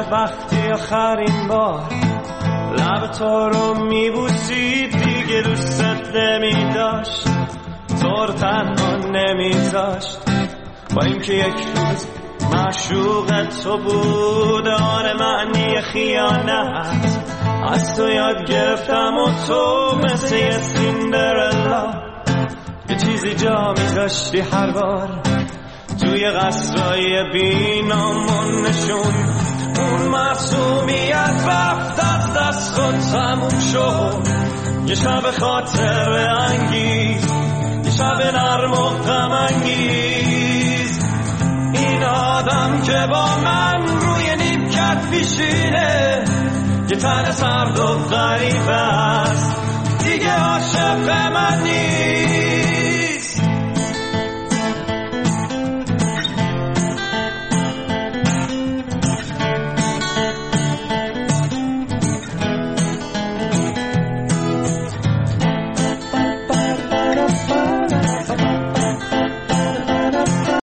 وقتی آخرین بار لب تو رو میبوسید دیگه دوستت نمیداشت، تو رو تنها نمیذاشت، با اینکه یک روز معشوق تو بود. آره معنی خیانت از تو یاد گرفتم و تو مثل یه سیندرلا یه چیزی جا میذاشتی هر بار توی قصرهای بینامون نشون. اون معصومیت رفت از دست خود تموم شد، یه شب خاطر انگیز، یه شب نرم و غم انگیز. این آدم که با من روی نیمکت پیشینه، یه تن سرد و غریب است، دیگه عاشق من نیست.